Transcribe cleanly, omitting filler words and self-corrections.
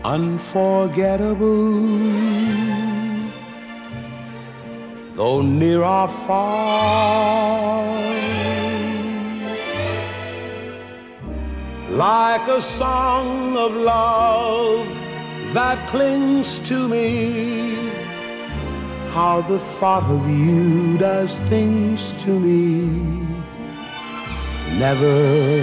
unforgettable. Though near or far, like a song of love that clings to me, how the thought of you does things to me. Never